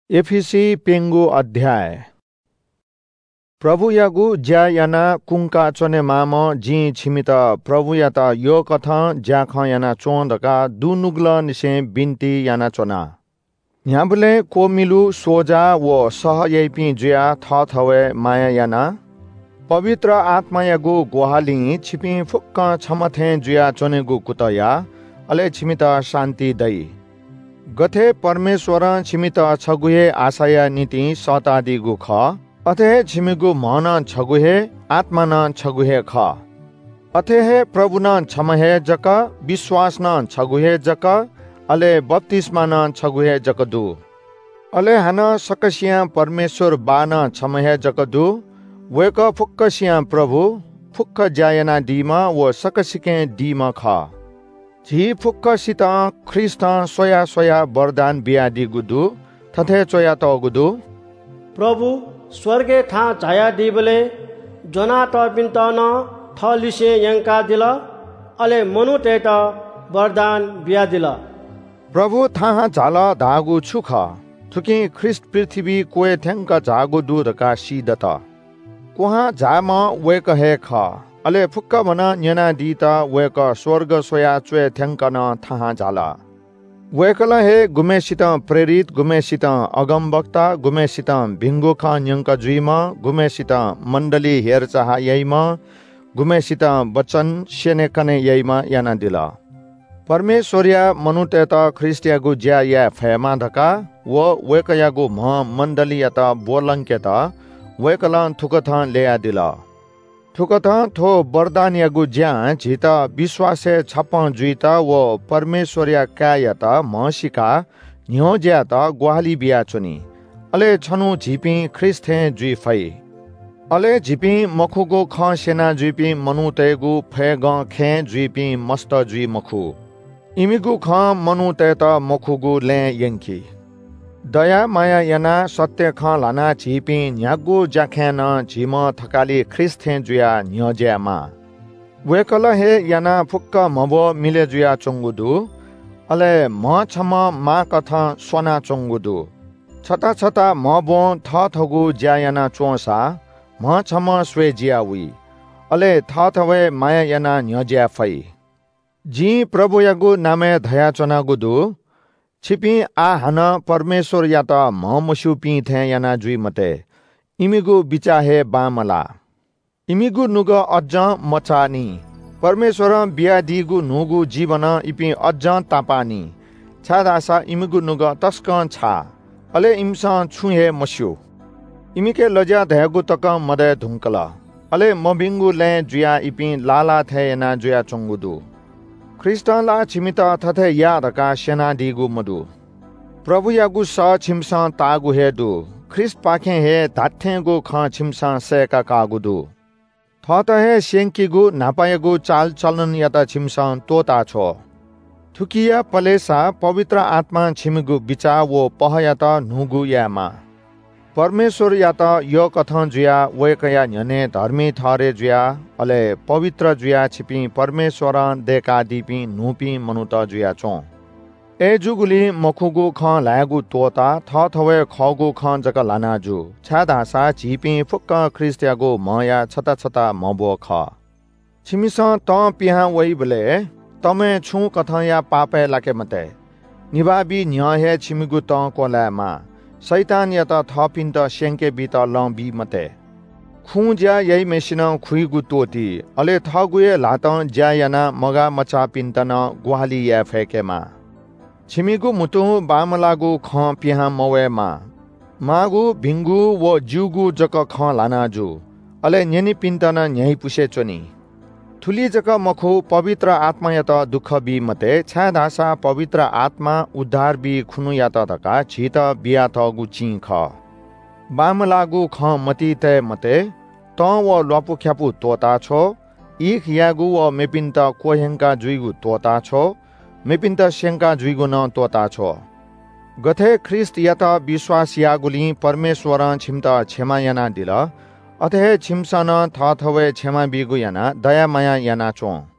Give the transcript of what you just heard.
एफिसी पेंगु अध्याय प्रभु यागु ज्या याना कुंका चने माम जी छिमित प्रभु याता यो कथा ज्या ख याना चोंदका दुनुग्ल निसे बिन्ती याना चोना न्याबले कोमिलु सोजा वो सह यैपि ज्या थ थवे माया याना पवित्र आत्मा यागु ग्वाहाली छिपि फुक्क छमथे ज्या चोनेगु कुतया अले छिमित शान्ति दै गथे परमेश्वर छिमित छगुहे आशया नीति सतादिगु ख अथे छिमिगु मन छगुहे आत्मा न छगुहे ख अथे हे प्रभु न छमहे जक विश्वास न छगुहे जक अले बप्तिस्मा न छगुहे जकदु अले हन सकसिया परमेश्वर बा न छमहे जकदु वेक फुक्कसिया प्रभु फुक्क जायना दीमा वो सकसिके दीमा ख झी फुक्क सित ख्रिस्ट सोया सोया वरदान बियादी गुदु थथे चोया त गुदु प्रभु स्वर्गे था छाया दीबले जोना त बिन्त न थलिसे यंका दिल अले मनु तेत वरदान बिया दिल प्रभु था झाल धागु छुख थुकी ख्रिस्ट पृथ्वी कोए थ्यांक झागु दूध का सीदत कोहा झाम वेक हे ख अले फुक्क भन न्यना दीता वेक स्वर्ग सोया चुए थ्यांकन थाहा झाला वेकल हे गुमेसित प्रेरित गुमेसित अगमवक्ता गुमेसित भिङ्गुख न्यङ्क जुइम गुमेसित मण्डली हेरचाह यैम गुमेसित वचन सेनेकने यैम याना दिल परमेश्वरिया मनुतेत ख्रिस्टियागु ज्या या फैमा धका वो वेकयागु म मण्डली यत बोलंकेत वेकल थुकथ लेया दिल थुकथ थो वरदान यागु ज्या झित विश्वासे छप जुइत वो परमेश्वरिया कायत महसिका न्यो ज्यात ग्वाहाली बिया चुनी अले छनु झिपी ख्रिस्थे जुइ फै अले झिपी मखुगो ख सेना जुइपी मनुतेगु फेग खे जुइपी मस्त जुइ मखु इमिगु ख मनुतेत मखुगु ले यंकी दया माया याना सत्य ख लाना झिपी न्यागु जाख्यान झिम थकाली ख्रिस्थे जुया न्यज्यामा वेकल हे याना फुक्क मबो मिले जुया चोंगुदु अले म छम मा कथा सोना चोंगुदु छता छता मबो थ थगु ज्या याना चोसा म छम स्वे जियावी अले थ थवे माया याना न्यज्या फै जी प्रभु यागु नामे धया चोना गुदु छिपी आ हन परमेश्वर या त म मसु पि थे याना जुइ मते इमिगु बिचा हे बामला इमिगु नुग अज्ज मचानी परमेश्वर बिया दिगु नुगु जीवन इपि अज्ज तापानी छादासा इमिगु नुग तस्क छा अले इमसा छुहे मस्यु इमिके लजा धयगु तक मदे धुंकला अले मबिंगु ले जुया इपि लाला थे याना जुया चंगुदु ख्रिस्टला छिमित थथे यादका सेना दिगु मधु प्रभु यागु स छिमसा तागु हेदु ख्रिस्ट पाखे हे धाठेगु ख छिमसा सेका कागुदु थत हे सेंकिगु नापायगु चाल चलन यता छिमसा तोता छो थुकिया पलेसा पवित्र आत्मा छिमिगु बिचा वो पहयत नुगु यामा परमेश्वर यात यो कथन जुया वेकया न्यने धर्मी थरे जुया अले पवित्र जुया छिपी परमेश्वर देका दिपी नुपी मनुत जुया चो ए जुगुली मखुगु ख लागु तोता थ थवे खगु ख जक लानाजु छादासा झिपी फुक्क ख्रिस्टियागु मया छता छता मबो ख छिमिस त पिहा वइबले तमे छु कथया पापे लाके मते निबाबी न्याहे छिमिगु त कोलामा शैतान यत थपिन्त सेंके बित लबी मते खुज्या यही मेसिन खुइगु तोती अले थगुए लात ज्या याना मगा मचा पिन्तन ग्वाहाली या फेकेमा छिमिगु मुतु बामलागु ख पिहा मवेमा मागु भिंगु वो जुगु जक ख लानाजु अले न्यनि पिन्तन न्याही पुसे चोनी थुली जक मखु पवित्र आत्मा यत दुख बी मते छादासा पवित्र आत्मा उद्धार बी खुनु यात धका छित बिया थगु चिख बाम लागु ख मति ते मते त व लपु ख्यापु तोता छो इख यागु व मेपिन्त कोहेंका जुइगु तोता छो मेपिन्त सेंका जुइगु न तोता छो गथे ख्रिस्ट यत विश्वास यागुली परमेश्वर छिमत क्षमा याना दिल अथे छिमसन थ थवे क्षमा बिगु याना दया माया याना चो